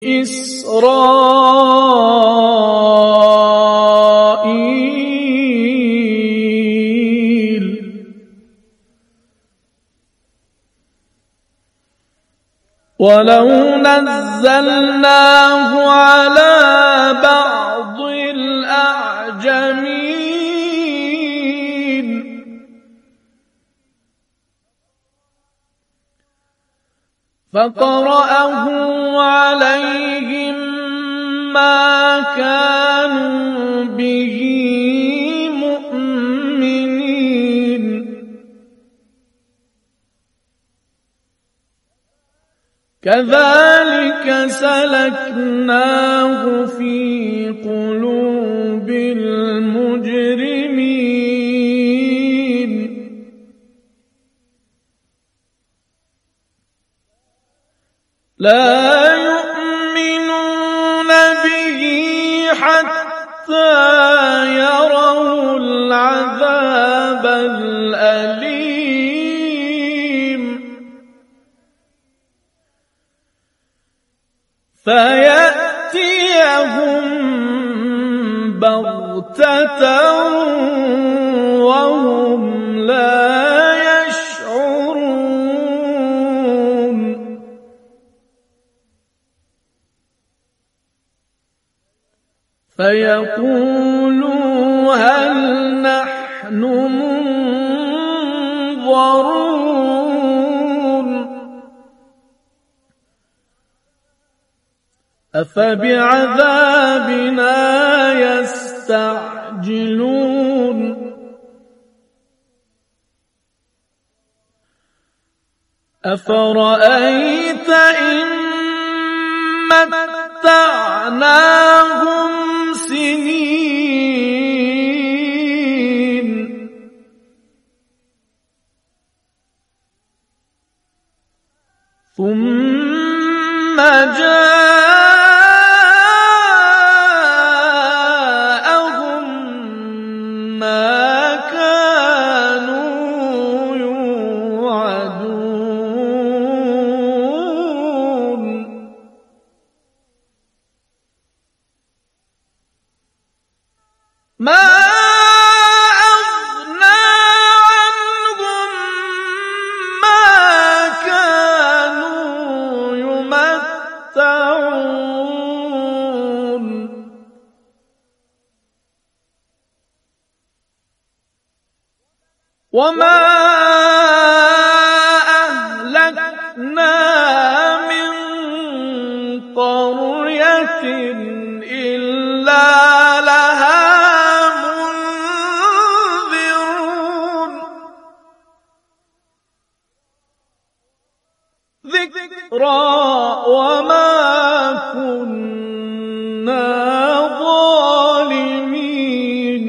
إسرائيل ولو نزلناه على بعض الأعجمين فقرأه عليهم ما كانوا به مؤمنين كذلك سلكناه في قلوب المجرمين لا يؤمنون به حتى يروا العذاب الأليم فيأتيهم بغتة وهم لا يشعرون فيقولوا هل نحن منظرون أفبعذابنا يستعجلون أفرأيت إن متعناهم سنين ثم جاءهم ما كانوا يوعدون ما أغنى عنهم ما كانوا يمتعون وما أهلكنا من قرية إلا لها ذكرى وما كنا ظالمين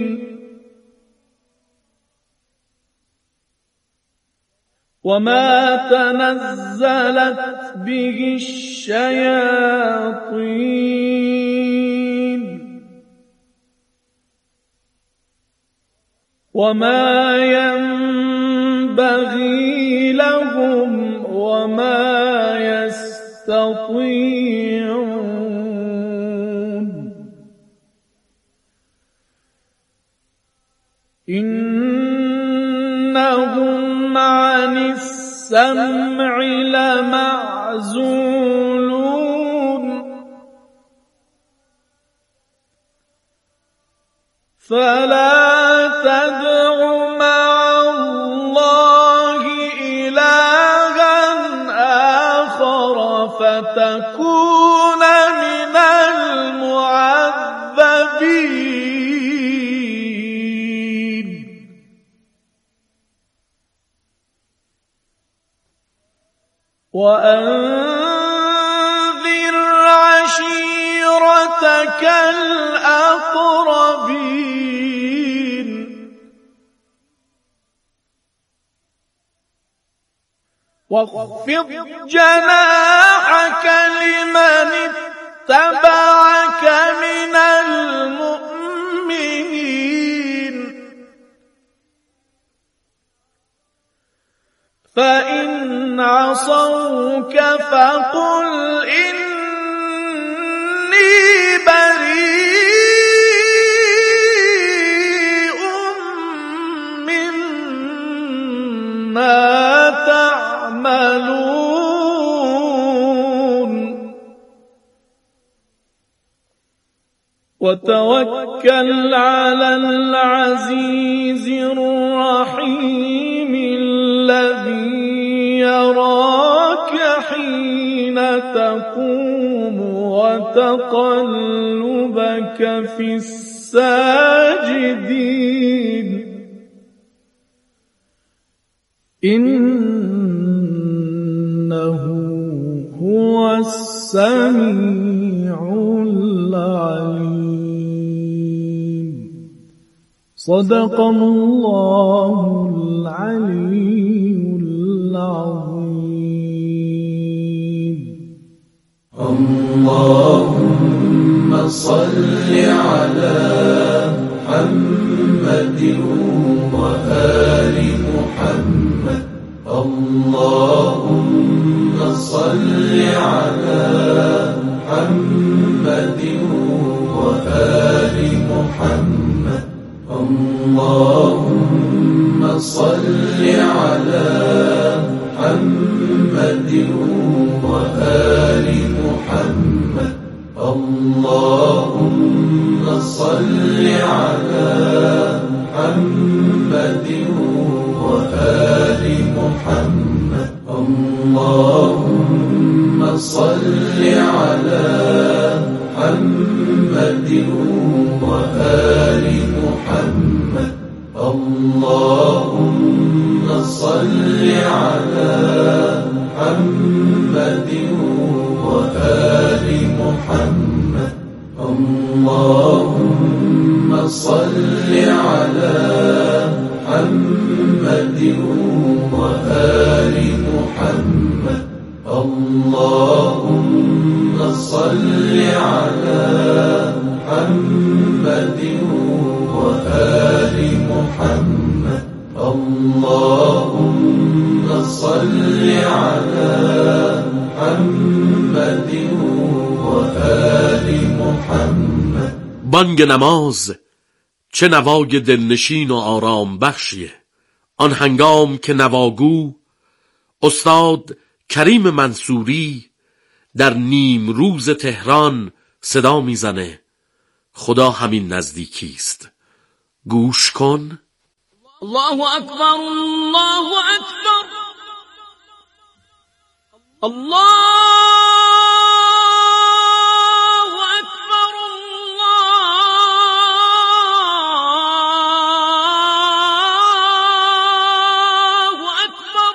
وما تنزلت به الشياطين وما ينبغي لهم وما يستطيعون إنهم عن السمع لمعزولون فلا تدع مع الله إلها آخر فتكون من المعذبين وأنذر عشيرتك الأقربين واخفض جناحك لمن اتبعك من المؤمنين فإن عصوك فقل إنما وتوكل على العزيز الرحيم الذي يراك حين تقوم وتقلبك في الساجدين إنه هو السميع العليم. صدق الله العلي العظيم. اللهم صل على محمد وآل محمد. اللهم صل على محمد وآل محمد. اللهم صل على محمد وآل محمد. اللهم صل على محمد وآل محمد. اللهم صل على محمد وآل محمد. اللهم صل على محمد وآل محمد. اللهم صل على محمد وآل محمد. اللهم صل على محمد وآل محمد. اللهم صل على محمد وآل محمد. بانگ نماز چه نوای دلنشین و آرام بخشیه. آن هنگام که نواگو استاد کریم منصوری در نیم روز تهران صدا میزنه خدا همین نزدیکیست. گوش کن. الله اکبر، الله اکبر، الله اکبر، الله اکبر.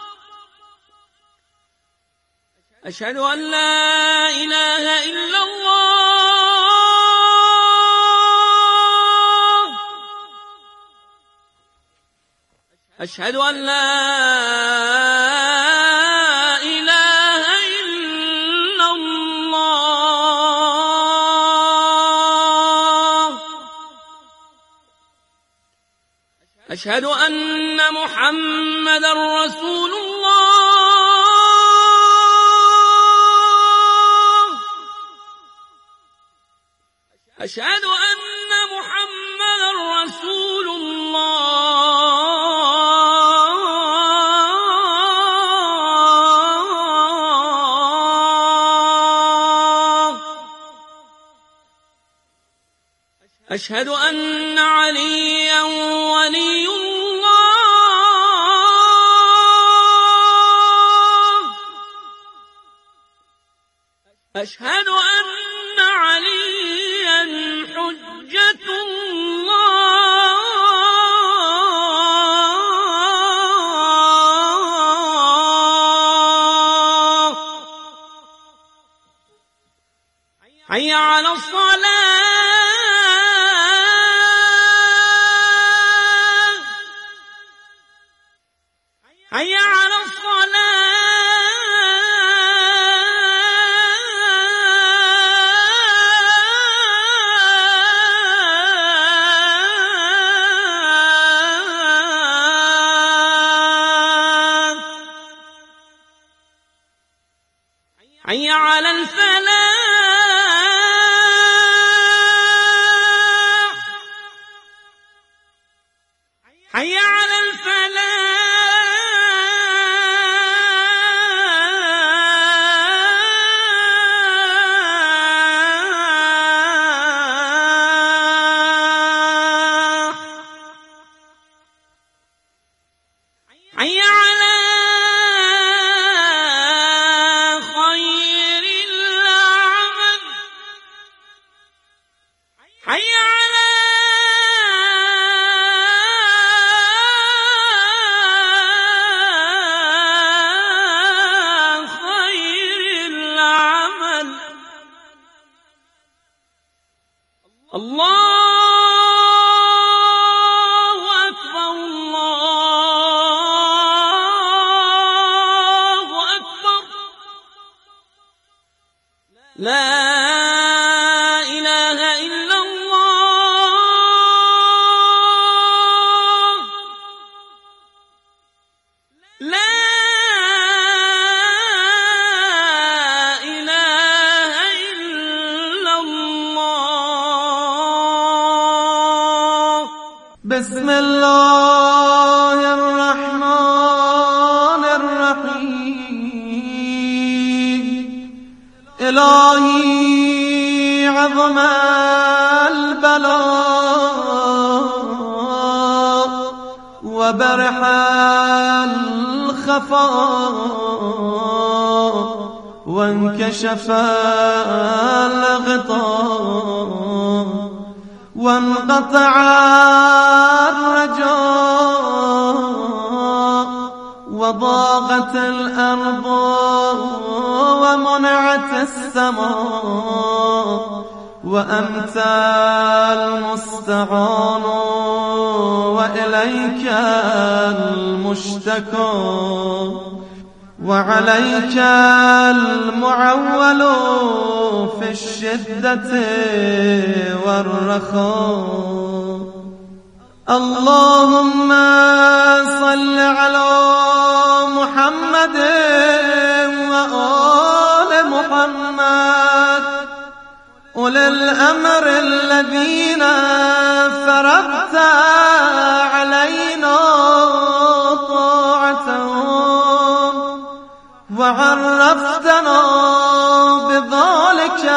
اشهد ان لا اله الا الله، اشهد ان لا اله الا الله، اشهد ان محمدا رسول الله، اشهد ان محمدا رسول الله، اشهد ان عليا ولي الله، اشهد ان عليا حجة الله. حي على الصلاة، حي على الصلاة. حي على الفلاح، الله أكبر الله أكبر لا إله إلا الله لا إله إلا الله بسم الله الرحمن الرحيم إلهي عظم البلاء وبرح الخفاء وانكشف الغطاء وانقطع الرجاء وضاقت الأرض ومنعت السماء وأنت المستعان وإليك المشتكى وعليك المعول في الشدة والرخاء اللهم صل على محمد وآل محمد أولي الأمر الذين فرضت علينا طاعتهم وعرفتنا بذلك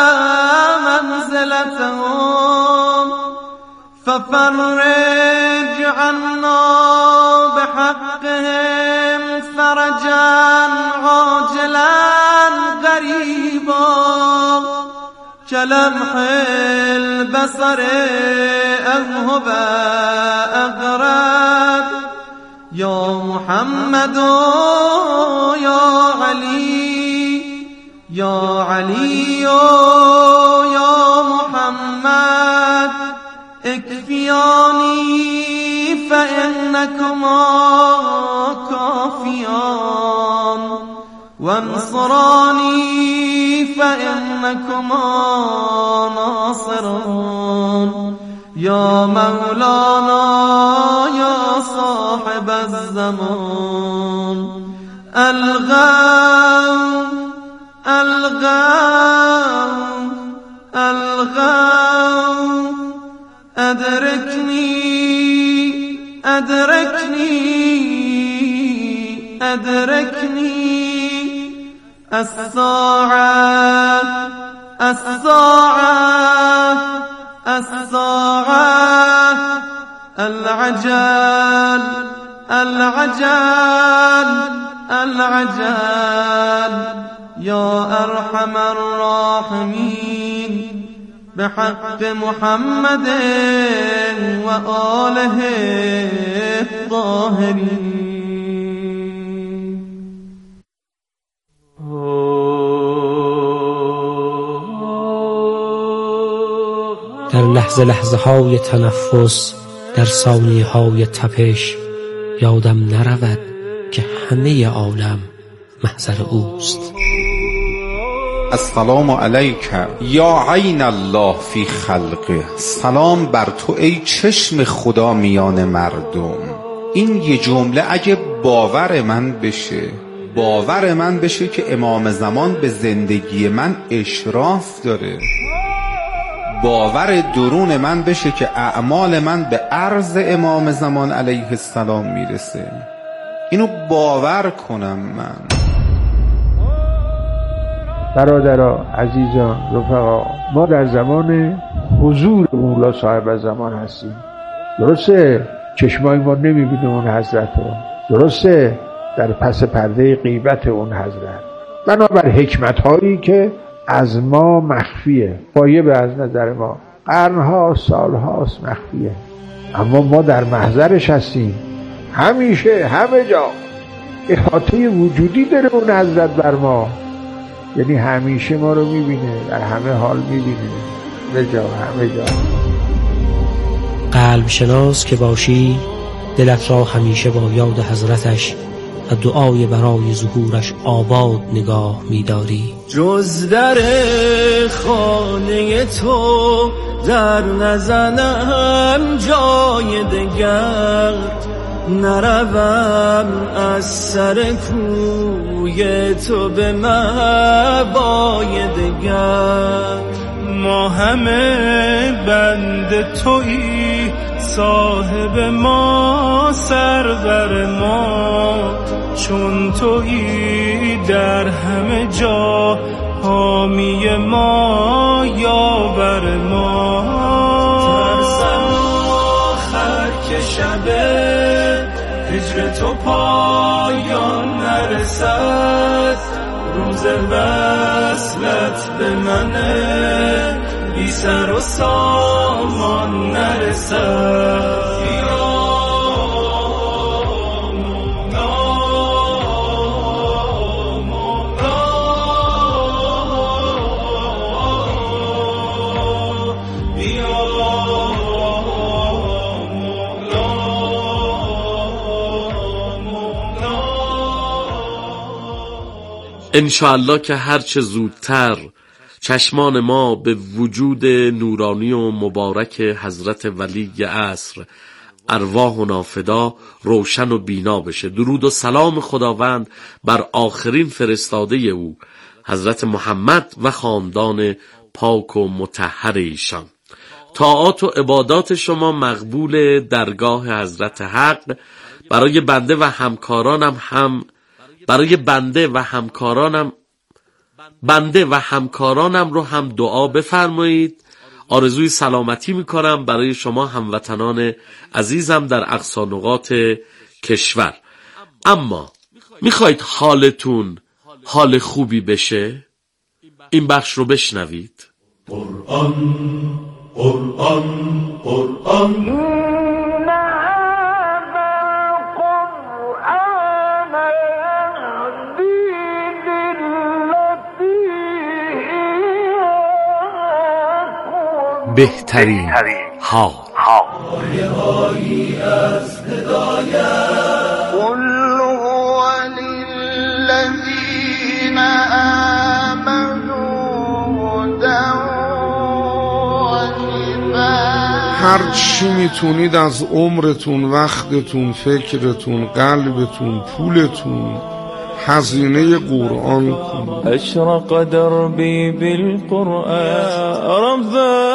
منزلتهم ففرج عنا بحقهم فرجا عاجلا قريبا كلمح البصر أذهب أغرب يا محمد يا علي يا علي يا محمد اكفياني فإنكما كافيان وانصراني فإنكما ناصرون يا مولانا يا صاحب الزمان الغوث الغوث الغوث أدركني أدركني أدركني الساعة الساعة الساعة العجل العجل العجل يا أرحم الراحمين بحق محمد وآله الطاهرين. در لحظه لحظه های تنفس، در ثانیه های تپش، یادم نرود که همه عالم محضر اوست. السلام علیک یا عین الله فی خلقه. سلام بر تو ای چشم خدا میان مردم. این یه جمله اگه باور من بشه که امام زمان به زندگی من اشراف داره، باور درون من بشه که اعمال من به عرض امام زمان علیه السلام میرسه، اینو باور کنم من. برادرها، عزیزان، رفقا، ما در زمان حضور مولا صاحب زمان هستیم. درسته چشمای ما نمیبینه اون حضرت رو، درسته در پس پرده غیبت اون حضرت، بنابر حکمت هایی که از ما مخفیه، غایب از نظر ما، قرنها سالهاست مخفیه، اما ما در محضرش هستیم. همیشه همه جا احاطه وجودی داره اون حضرت بر ما، یعنی همیشه ما رو میبینه، در همه حال میبینه. همه جا. قلب شناس که باشی، دلت را همیشه با یاد حضرتش و دعای برای ظهورش آباد نگاه می‌داری. جز در خانه تو در نزنم جای دگر، نروم از سر کوی تو به مأوای دگر. ما همه بند تویی، صاحب ما سرور ما، چون تویی در همه جا حامی ما یاور ما. ترسم آخر که شب هجر تو پایان نرسد، روز وصلت به من بی سر و سامان نرسد. انشاءالله که هرچه زودتر چشمان ما به وجود نورانی و مبارک حضرت ولی عصر ارواحنا فدا روشن و بینا بشه. درود و سلام خداوند بر آخرین فرستاده او حضرت محمد و خاندان پاک و مطهر ایشان. طاعات و عبادات شما مقبول درگاه حضرت حق. برای بنده و همکارانم رو هم دعا بفرمایید. آرزوی سلامتی میکنم برای شما هموطنان عزیزم در اقصی نقاط کشور. اما میخواید حالتون حال خوبی بشه؟ این بخش رو بشنوید. قرآن قرآن قرآن بهترین حال. آیه‌هایی از هدایت. قل هو للذین آمنوا هدی و شفاء. هر چی میتونید از عمرتون، وقتتون، فکرتون، قلبتون، پولتون هزینه قرآن کن. اشرق دربی بالقرآن ربا.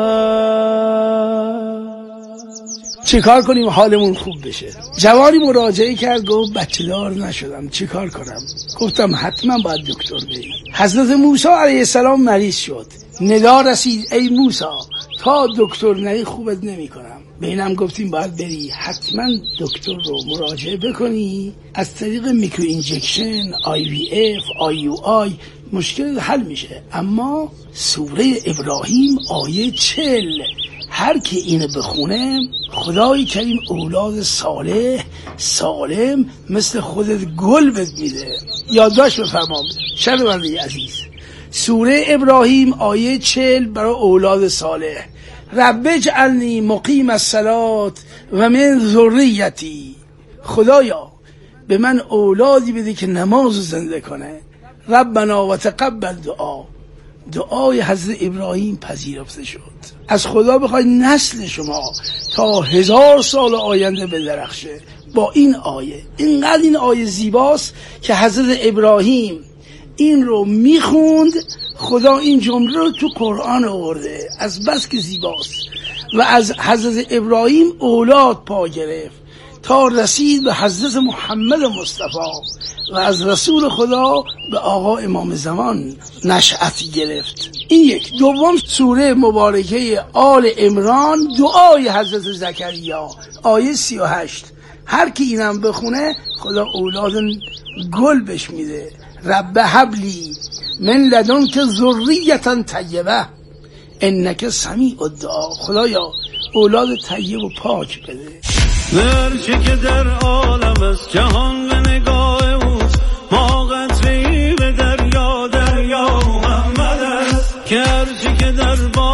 چیکار کنیم حالمون خوب بشه؟ جوانی مراجعه کرد، گفت بچه دار نشدم، چیکار کنم؟ گفتم حتما باید دکتر بری. حضرت موسی علیه السلام مریض شد، ندا رسید ای موسی تا دکتر نری خوبت نمی کنم. به اینم گفتیم باید بری حتما دکتر رو مراجعه بکنی، از طریق میکرو اینجکشن، IVF، IUI مشکل حل میشه. اما سوره ابراهیم آیه 40 هر که اینو بخونه خدای کریم اولاد صالح سالم مثل خودت گل بهت میده. یادداشت بفرمام شنونده عزیز، سوره ابراهیم آیه 40 برای اولاد صالح. رب اجعلنی مقیم الصلاة و من ذریتی. خدایا به من اولادی بده که نماز زنده کنه. ربنا و تقبل دعا. دعای حضرت ابراهیم پذیرفته شد. از خدا بخواید نسل شما تا 1000 سال آینده بدرخشه با این آیه. اینقدر این آیه زیباست که حضرت ابراهیم این رو میخوند، خدا این جمله رو تو قرآن آورده، از بس که زیباست. و از حضرت ابراهیم اولاد پا گرفت تا رسید به حضرت محمد مصطفی و از رسول خدا به آقا امام زمان نشأت گرفت. این یک. دوم سوره مبارکه آل عمران دعای حضرت زکریا آیه 38 هر کی اینم بخونه خدا اولاد گل بهش میده. رب هبلی من لدنک ذریة طیبه انک سمیع الدعا. خدایا اولاد طیب و پاک بده. هرچی که در عالم است جهان به نگاه اوست، ما قطره‌ای به دریا محمد است. که هرچی که در باور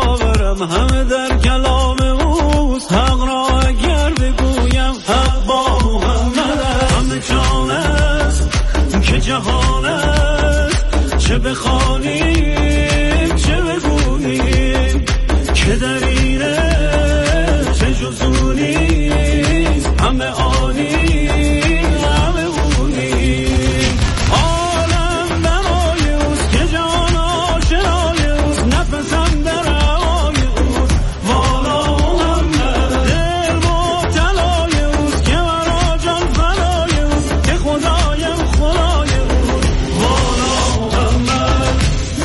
باورم همه در کلام اوست. حق را اگر بگویم حق با محمد است. همه جان است که جهان است، چه بخوانیم چه بگوییم که در اینه چه جزو نیست. همه آنی همه اونیم. عالم برای اوست که جان آشنای اوست. نفسم در هوای اوست. والا محمد دل مبتلای اوست که مرا جان فدای اوست. که خدایم خدای اوست. والا محمد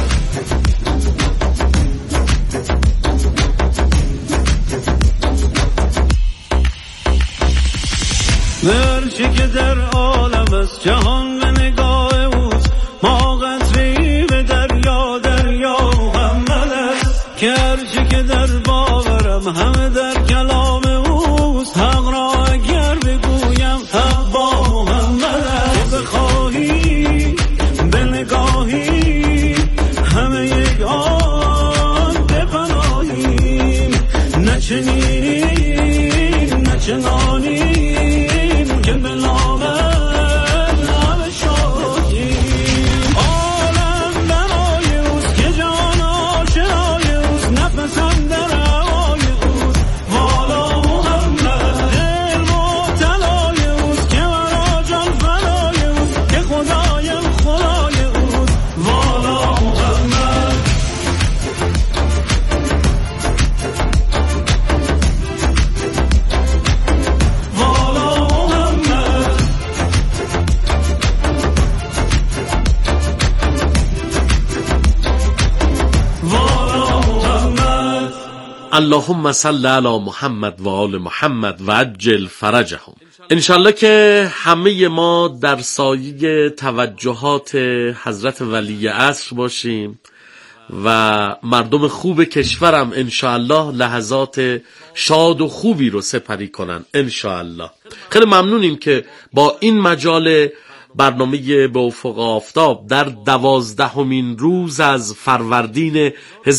هرچی که در عالم است جهان به نگاه اوست. ما قطره‌ای به دریا، دریا محمد است. که هرچی که در باورم همه در کلام اوست. حق را اگر بگویم حق با محمد است. که بخواهی به نگاهی همه یک آن بپناهیم. نه چنینیم نه چنانیم که به نامت همه شاهیم. عالم برای اوست که جان آشنای اوست. نفسم در هوای اوست. والا محمد دل مبتلای اوست که مرا جان فدای اوست. که خدایم خدای اوست. والا محمد والا محمد والا محمد. اللهم صل علی محمد و آل محمد و عجل فرجهم. انشالله که همه ما در سایه توجهات حضرت ولی عصر باشیم و مردم خوب کشورم انشالله لحظات شاد و خوبی رو سپری کنن انشالله. خیلی ممنونیم که با این مجال برنامه به افق آفتاب در 12مین روز از فروردین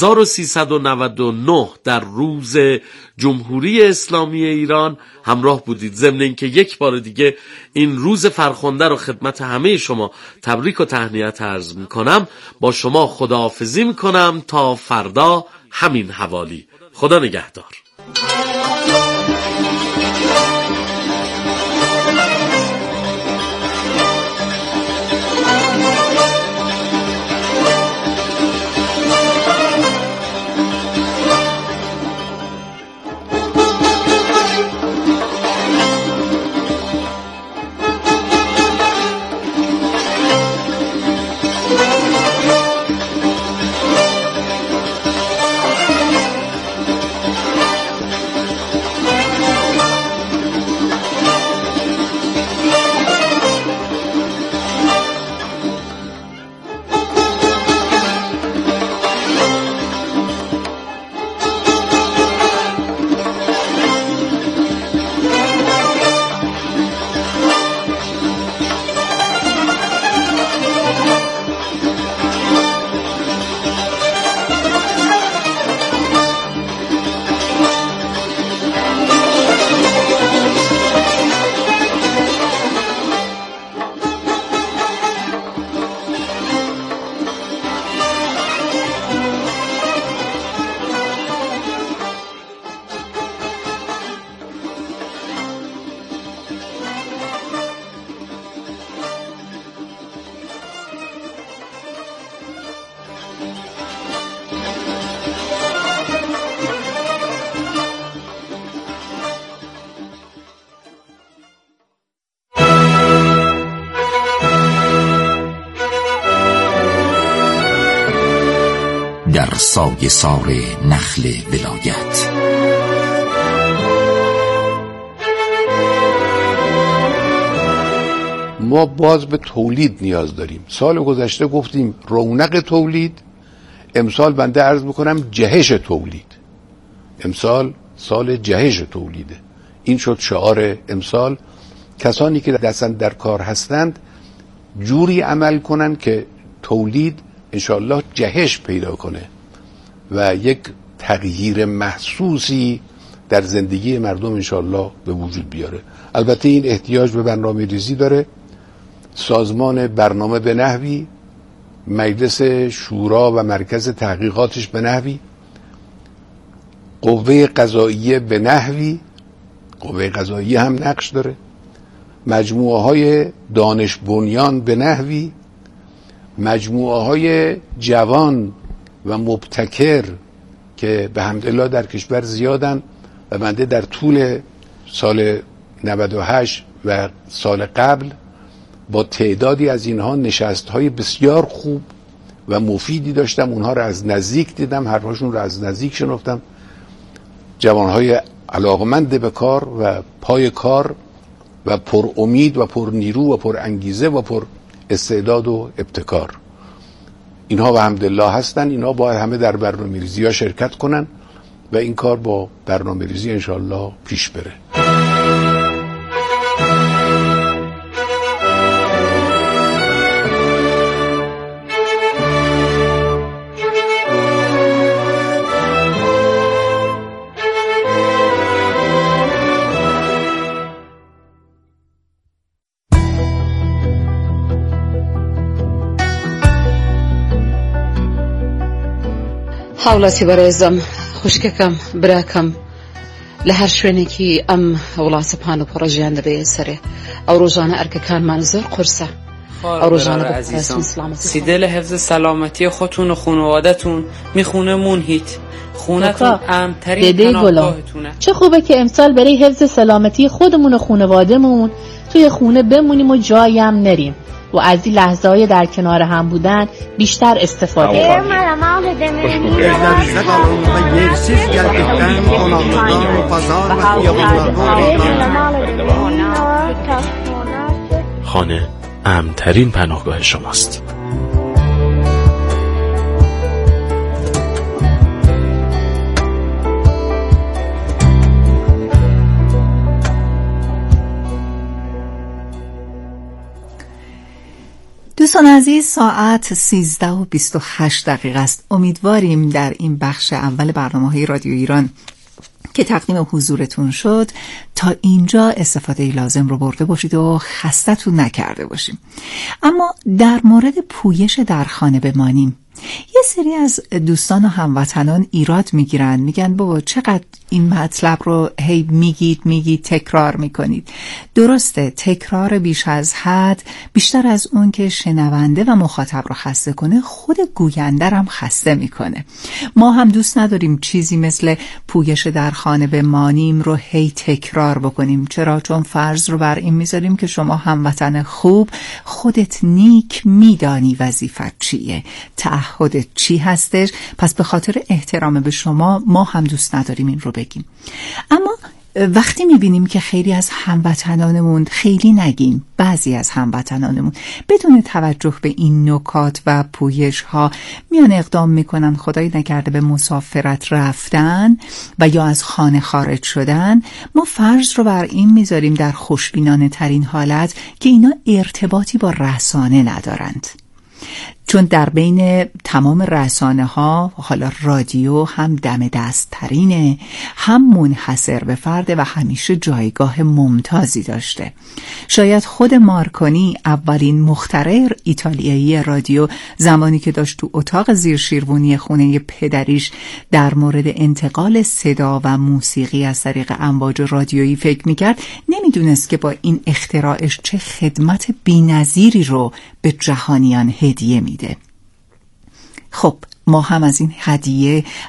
1399 در روز جمهوری اسلامی ایران همراه بودید. ضمن اینکه یک بار دیگه این روز فرخنده رو خدمت همه شما تبریک و تهنیت عرض میکنم. با شما خداحافظی میکنم تا فردا همین حوالی. خدا نگهدار. در سایه سار نخل ولایت. ما باز به تولید نیاز داریم. سال گذشته گفتیم رونق تولید، امسال بنده عرض میکنم جهش تولید. امسال سال جهش تولیده. این شد شعار امسال. کسانی که دستن در کار هستند جوری عمل کنن که تولید انشالله جهش پیدا کنه و یک تغییر محسوسی در زندگی مردم انشاءالله به وجود بیاره. البته این احتیاج به برنامه ریزی داره. سازمان برنامه به نحوی، مجلس شورا و مرکز تحقیقاتش به نحوی، قوه قضاییه به نحوی، قوه قضاییه هم نقش داره، مجموعه های دانش بنیان به نحوی، مجموعه های جوان و مبتکر که به حمدالله در کشور زیادن و بنده در طول سال 98 و سال قبل با تعدادی از اینها نشست‌های بسیار خوب و مفیدی داشتم. اونها رو از نزدیک دیدم، حرفاشون رو از نزدیک شنفتم. جوانهای علاقمند به کار و پای کار و پر امید و پر نیرو و پر انگیزه و پر استعداد و ابتکار. اینها به حمدالله هستن. اینها باید همه در برنامه‌ریزی ها شرکت کنن و این کار با برنامه‌ریزی انشاءالله پیش بره. حاڵەتی بەڕێزم خوشکەکەم براکەم لە هەر شوێنێکی ئەم وڵاتە پان و پڕەژیان دەبێت سەرێ ئەو ڕۆژانە ئەرکەکانمان زۆر قورسە ئەو ڕۆژانە سیدە لە حفظ سلامەتی خۆتون و خانواده‌تون میخونمون هیت خونتون امترین پناهگاهتونه. چه خوبه که امسال برای حفظ سلامتی خودمون و خانواده‌مون توی خونه بمونیم و جایی هم نریم و از این لحظه‌های در کنار هم بودن بیشتر استفاده کنیم. خانه امن‌ترین پناهگاه شماست. دوستان عزیز، ساعت 13:28 است. امیدواریم در این بخش اول برنامه‌های رادیو ایران که تقدیم حضورتون شد تا اینجا استفاده لازم رو برده باشید و خستتون نکرده باشیم. اما در مورد پویش در خانه بمانیم، یه سری از دوستان و هموطنان ایراد میگیرن، میگن بابا چقدر این مطلب رو هی میگید تکرار میکنید. درسته، تکرار بیش از حد بیشتر از اون که شنونده و مخاطب رو خسته کنه، خود گوینده هم خسته میکنه. ما هم دوست نداریم چیزی مثل پویش در خانه بمانیم رو هی تکرار بکنیم. چرا؟ چون فرض رو بر این میذاریم که شما هموطن خوب خودت نیک میدانی وظیفت چیه، تعهدت چی هستش. پس به خاطر احترام به شما ما هم دوست نداریم این رو بگیم. اما وقتی میبینیم که خیلی از هموطنانمون، خیلی نگیم بعضی از هموطنانمون، بدون توجه به این نکات و پویش ها میان اقدام میکنن، خدای نکرده به مسافرت رفتن و یا از خانه خارج شدن، ما فرض رو بر این میذاریم در خوشبینانه ترین حالت که اینا ارتباطی با رسانه ندارند. چون در بین تمام رسانه ها، حالا رادیو هم دم دست ترینه، هم منحصر به فرده و همیشه جایگاه ممتازی داشته. شاید خود مارکونی، اولین مخترع ایتالیایی رادیو، زمانی که داشت تو اتاق زیر شیروانی خونه پدریش در مورد انتقال صدا و موسیقی از طریق امواج رادیویی فکر میکرد، نمیدونست که با این اختراعش چه خدمت بی‌نظیری رو به جهانیان هدیه میده. خب ما هم از این هدیه،